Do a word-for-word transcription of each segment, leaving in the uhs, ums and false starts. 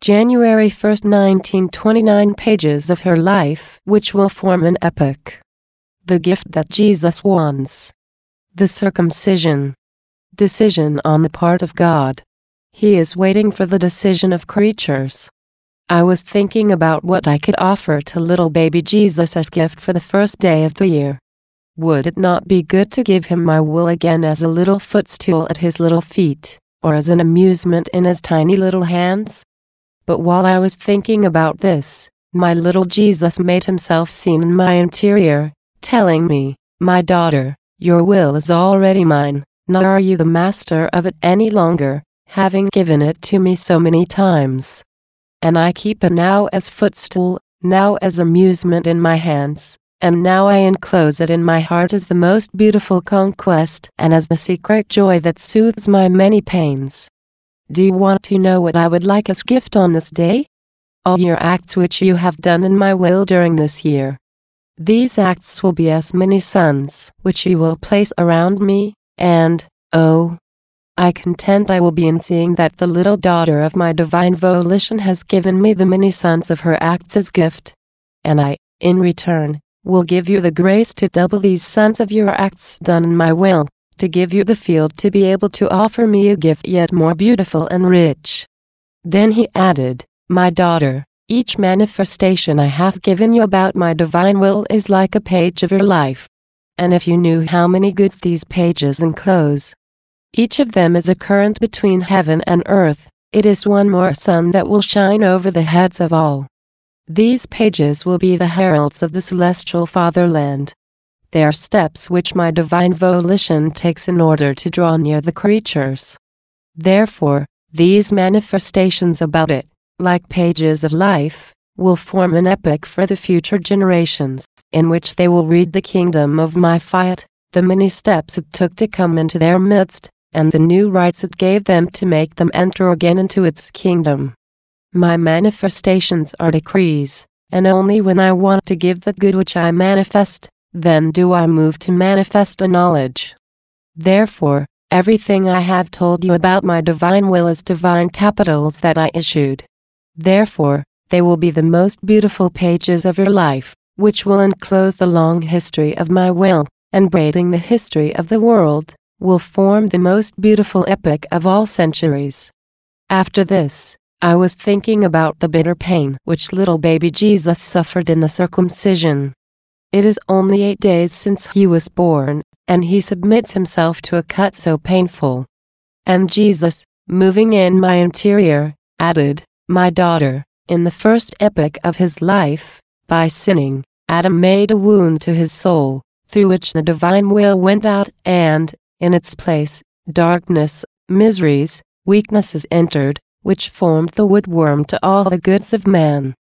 January first nineteen twenty-nine pages of her life which will form an epic. The gift that Jesus wants. The circumcision. Decision on the part of God. He is waiting for the decision of creatures. I was thinking about what I could offer to little baby Jesus as gift for the first day of the year. Would it not be good to give him my will again as a little footstool at his little feet, or as an amusement in his tiny little hands? But while I was thinking about this, my little Jesus made himself seen in my interior, telling me, "My daughter, your will is already mine, nor are you the master of it any longer, having given it to me so many times. And I keep it now as footstool, now as amusement in my hands, and now I enclose it in my heart as the most beautiful conquest and as the secret joy that soothes my many pains." Do you want to know what I would like as gift on this day? All your acts which you have done in my will during this year. These acts will be as many suns which you will place around me, and, oh, I content I will be in seeing that the little daughter of my divine volition has given me the many suns of her acts as gift. And I, in return, will give you the grace to double these suns of your acts done in my will, to give you the field to be able to offer me a gift yet more beautiful and rich. Then he added, "My daughter, each manifestation I have given you about my divine will is like a page of your life. And if you knew how many goods these pages enclose. Each of them is a current between heaven and earth, it is one more sun that will shine over the heads of all. These pages will be the heralds of the celestial fatherland. They are steps which my divine volition takes in order to draw near the creatures. Therefore, these manifestations about it, like pages of life, will form an epic for the future generations, in which they will read the kingdom of my fiat, the many steps it took to come into their midst, and the new rights it gave them to make them enter again into its kingdom. My manifestations are decrees, and only when I want to give the good which I manifest, then do I move to manifest a knowledge. Therefore, everything I have told you about my divine will is divine capitals that I issued. Therefore, they will be the most beautiful pages of your life, which will enclose the long history of my will, and braiding the history of the world, will form the most beautiful epic of all centuries. After this, I was thinking about the bitter pain which little baby Jesus suffered in the circumcision. It is only eight days since he was born, and he submits himself to a cut so painful. And Jesus, moving in my interior, added, "My daughter, in the first epoch of his life, by sinning, Adam made a wound to his soul, through which the divine will went out and, in its place, darkness, miseries, weaknesses entered, which formed the woodworm to all the goods of man.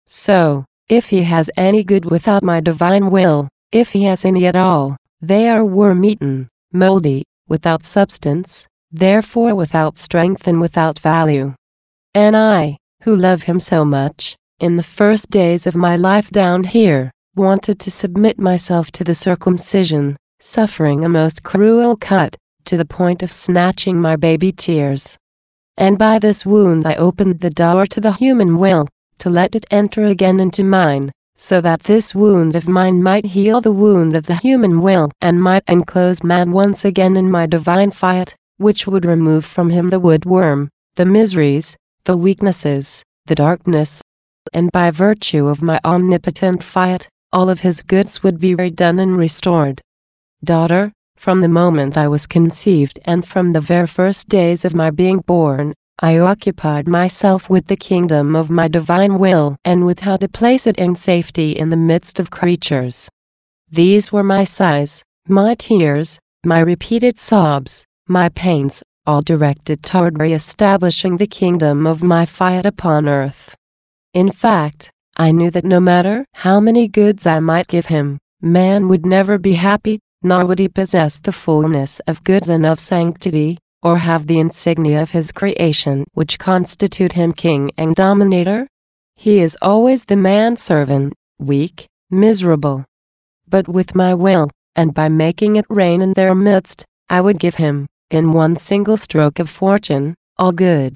So, if he has any good without my divine will, if he has any at all, they are worm-eaten, moldy, without substance, therefore without strength and without value. And I, who love him so much, in the first days of my life down here, wanted to submit myself to the circumcision, suffering a most cruel cut, to the point of snatching my baby tears. And by this wound I opened the door to the human will, to let it enter again into mine, so that this wound of mine might heal the wound of the human will and might enclose man once again in my divine fiat, which would remove from him the woodworm, the miseries, the weaknesses, the darkness, and by virtue of my omnipotent fiat, all of his goods would be redone and restored. Daughter, from the moment I was conceived and from the very first days of my being born, I occupied myself with the kingdom of my divine will and with how to place it in safety in the midst of creatures. These were my sighs, my tears, my repeated sobs, my pains, all directed toward re-establishing the kingdom of my fiat upon earth. In fact, I knew that no matter how many goods I might give him, man would never be happy, nor would he possess the fullness of goods and of sanctity, or have the insignia of his creation which constitute him king and dominator. He is always the manservant, weak, miserable. But with my will, and by making it reign in their midst, I would give him, in one single stroke of fortune, all goods,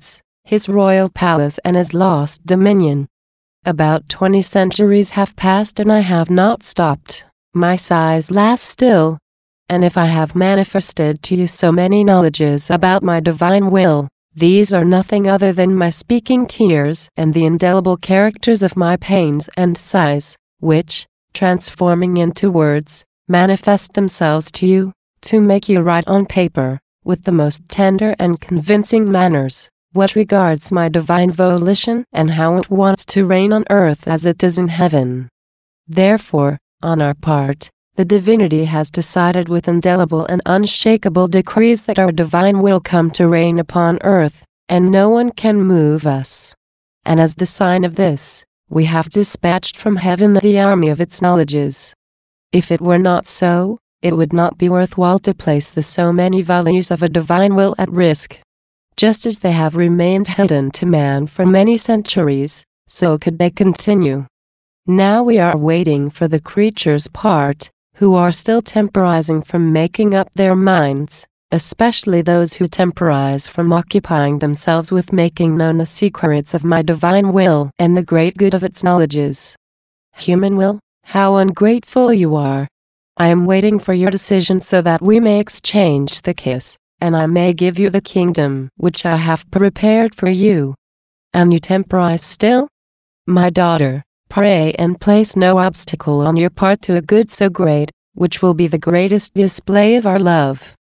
his royal palace and his lost dominion. About twenty centuries have passed and I have not stopped, my sighs last still. And if I have manifested to you so many knowledges about my divine will, these are nothing other than my speaking tears and the indelible characters of my pains and sighs, which, transforming into words, manifest themselves to you, to make you write on paper, with the most tender and convincing manners, what regards my divine volition and how it wants to reign on earth as it is in heaven. Therefore, on our part, the divinity has decided with indelible and unshakable decrees that our divine will come to reign upon earth, and no one can move us. And as the sign of this, we have dispatched from heaven the army of its knowledges. If it were not so, it would not be worthwhile to place the so many values of a divine will at risk. Just as they have remained hidden to man for many centuries, so could they continue. Now we are waiting for the creature's part, who are still temporizing from making up their minds, especially those who temporize from occupying themselves with making known the secrets of my divine will and the great good of its knowledges. Human will, how ungrateful you are! I am waiting for your decision so that we may exchange the kiss, and I may give you the kingdom which I have prepared for you. And you temporize still? My daughter, pray and place no obstacle on your part to a good so great, which will be the greatest display of our love.